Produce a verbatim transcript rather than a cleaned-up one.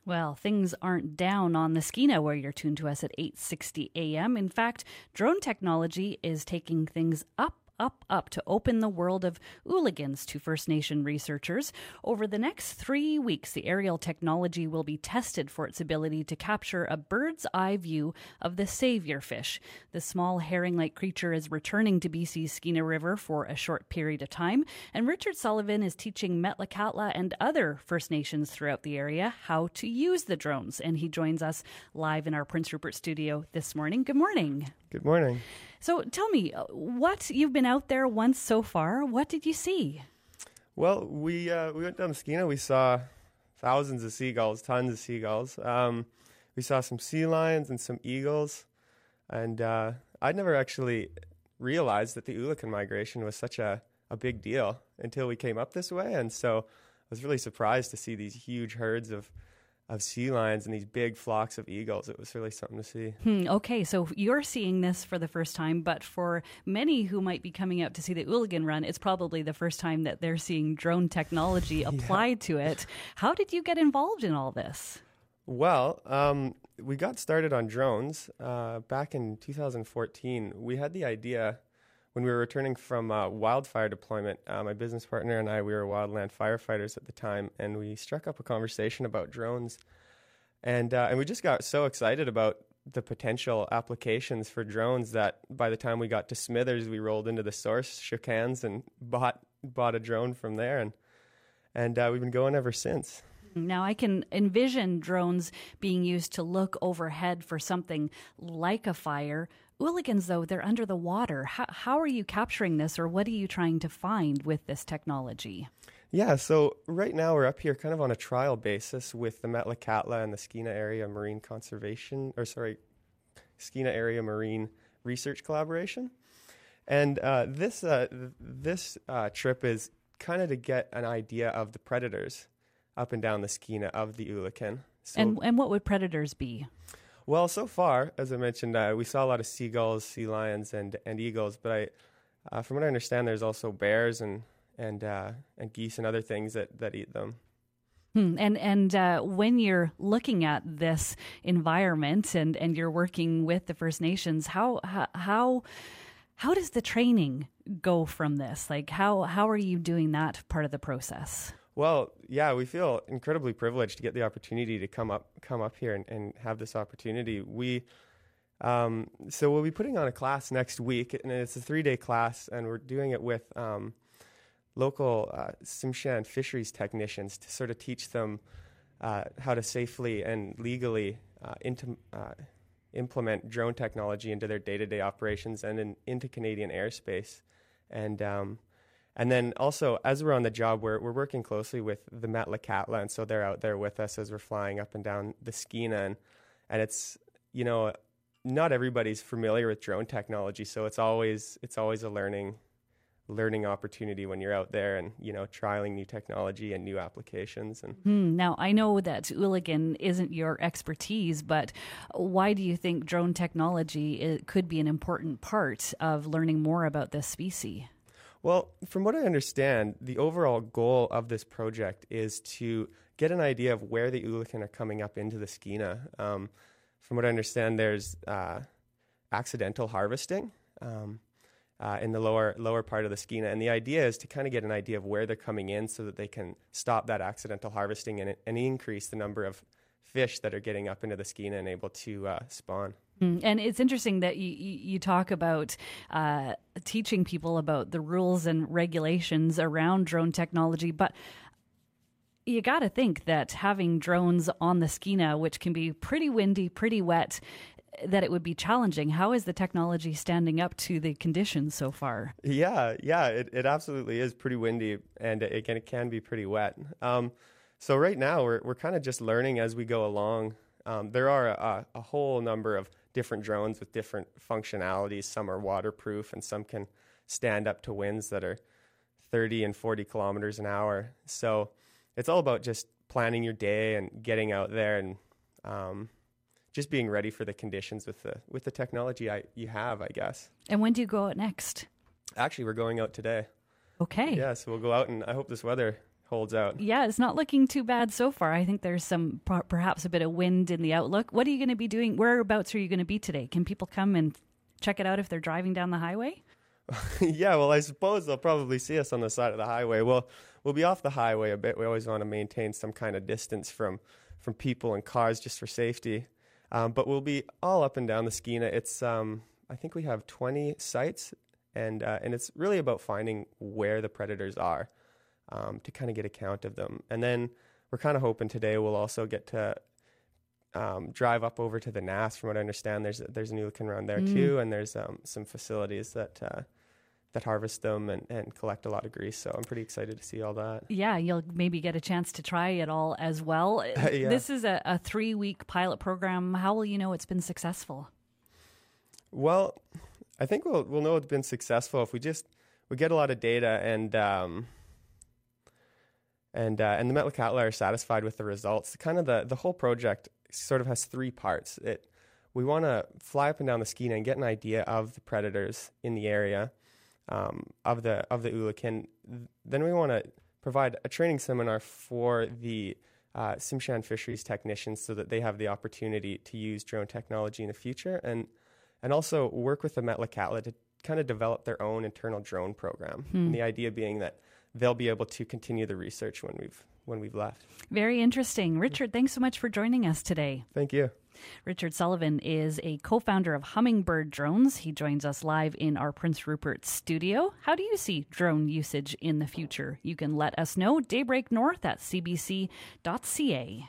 Well, things aren't down on the Skeena where you're tuned to us at eight sixty a.m. In fact, drone technology is taking things up. up, up to open the world of Ooligans to First Nation researchers. Over the next three weeks, the aerial technology will be tested for its ability to capture a bird's eye view of the savior fish. The small herring-like creature is returning to B C's Skeena River for a short period of time, and Richard Sullivan is teaching Metlakatla and other First Nations throughout the area how to use the drones, and he joins us live in our Prince Rupert studio this morning. Good morning. Good morning. So tell me, what you've been out there once so far, what did you see? Well, we uh, we went down to Skeena. We saw thousands of seagulls, tons of seagulls. Um, we saw some sea lions and some eagles. And uh, I'd never actually realized that the Oolican migration was such a, a big deal until we came up this way. And so I was really surprised to see these huge herds of of sea lions and these big flocks of eagles. It was really something to see. Hmm, okay, so you're seeing this for the first time, but for many who might be coming out to see the Ooligan run, it's probably the first time that they're seeing drone technology applied yeah. to it. How did you get involved in all this? Well, um, we got started on drones uh, back in two thousand fourteen. We had the idea when we were returning from uh, wildfire deployment. Uh, my business partner and I, we were wildland firefighters at the time, and we struck up a conversation about drones. And uh, and we just got so excited about the potential applications for drones that by the time we got to Smithers, we rolled into the source, shook hands, and bought bought a drone from there. And and uh, we've been going ever since. Now, I can envision drones being used to look overhead for something like a fire. Ooligans, though, they're under the water. How, how are you capturing this, or what are you trying to find with this technology? Yeah, so right now we're up here kind of on a trial basis with the Metlakatla and the Skeena Area Marine Conservation, or sorry, Skeena Area Marine Research Collaboration. And uh, this, uh, th- this uh, trip is kind of to get an idea of the predators up and down the Skeena of the Oolican. So, and and what would predators be? Well, so far, as I mentioned, uh, we saw a lot of seagulls, sea lions, and and eagles. But I, uh, from what I understand, there's also bears and and uh, and geese and other things that, that eat them. Hmm. And and uh, when you're looking at this environment and, and you're working with the First Nations, how how how does the training go from this? Like how how are you doing that part of the process? Well, yeah, we feel incredibly privileged to get the opportunity to come up come up here and, and have this opportunity. We um, so we'll be putting on a class next week, and it's a three-day class, and we're doing it with um, local uh, Tsimshian fisheries technicians to sort of teach them uh, how to safely and legally uh, into, uh, implement drone technology into their day-to-day operations and in, into Canadian airspace. And um, And then also, as we're on the job, we're we're working closely with the Metlakatla, and so they're out there with us as we're flying up and down the Skeena, and and it's, you know, not everybody's familiar with drone technology, so it's always it's always a learning learning opportunity when you're out there and, you know, trialing new technology and new applications. And hmm. Now, I know that Ooligan isn't your expertise, but why do you think drone technology it could be an important part of learning more about this species? Well, from what I understand, the overall goal of this project is to get an idea of where the Oolican are coming up into the Skeena. Um, from what I understand, there's uh, accidental harvesting um, uh, in the lower lower part of the Skeena, and the idea is to kind of get an idea of where they're coming in so that they can stop that accidental harvesting and, and increase the number of fish that are getting up into the Skeena and able to uh, spawn. And it's interesting that you, you talk about uh, teaching people about the rules and regulations around drone technology, but you got to think that having drones on the Skeena, which can be pretty windy, pretty wet, that it would be challenging. How is the technology standing up to the conditions so far? Yeah, yeah, it, it absolutely is pretty windy, and it can, it can be pretty wet. Um, so right now, we're we're kind of just learning as we go along. Um, there are a, a whole number of different drones with different functionalities. Some are waterproof, and some can stand up to winds that are thirty and forty kilometers an hour. So it's all about just planning your day and getting out there and um, just being ready for the conditions with the with the technology I, you have, I guess. And when do you go out next? Actually, we're going out today. Okay. Yeah, so we'll go out, and I hope this weather holds out. Yeah, it's not looking too bad so far. I think there's some per- perhaps a bit of wind in the outlook. What are you going to be doing? Whereabouts are you going to be today? Can people come and check it out if they're driving down the highway? Yeah, well, I suppose they'll probably see us on the side of the highway. Well, we'll be off the highway a bit. We always want to maintain some kind of distance from, from people and cars just for safety. Um, but we'll be all up and down the Skeena. It's um, I think we have twenty sites, and uh, and it's really about finding where the predators are um, to kind of get a count of them. And then we're kind of hoping today we'll also get to um, drive up over to the Nass. From what I understand, there's there's an Oolakan around there mm. too, and there's um, some facilities that. Uh, that harvest them and, and collect a lot of grease. So I'm pretty excited to see all that. Yeah, you'll maybe get a chance to try it all as well. Yeah. This is a, a three-week pilot program. How will you know it's been successful? Well, I think we'll we'll know it's been successful if we just we get a lot of data and um, and uh, and the Metlakatla are satisfied with the results. Kind of the the whole project sort of has three parts. It we want to fly up and down the Skeena and get an idea of the predators in the area. Um, of the of the Oolakan. Then we want to provide a training seminar for the uh, Tsimshian fisheries technicians so that they have the opportunity to use drone technology in the future, and and also work with the Metlakatla to kind of develop their own internal drone program. Hmm. And the idea being that they'll be able to continue the research when we've when we've left. Very interesting. Richard, thanks so much for joining us today. Thank you. Richard Sullivan is a co-founder of Hummingbird Drones. He joins us live in our Prince Rupert studio. How do you see drone usage in the future? You can let us know. Daybreak North at c b c dot c a.